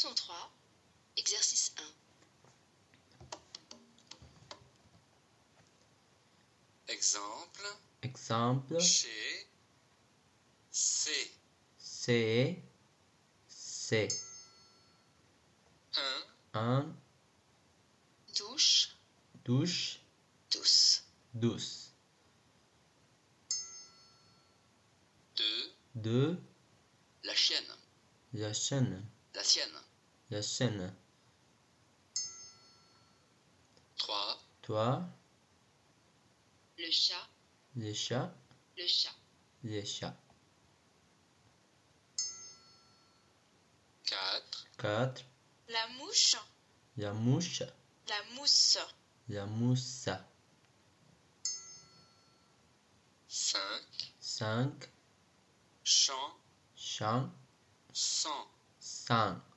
Leçon 3, exercice 1. Exemple. Chez. C'est. C'est. 1. Douche. Douche. Douce. 2. La chienne. La chaîne. La sienne. La chaîne. 3. Le chat. Les chats. Le chat. Les chats. 4. La mouche. La mouche. La mousse. La mousse. 5. 5. Chant. Chant. Sang. Sang.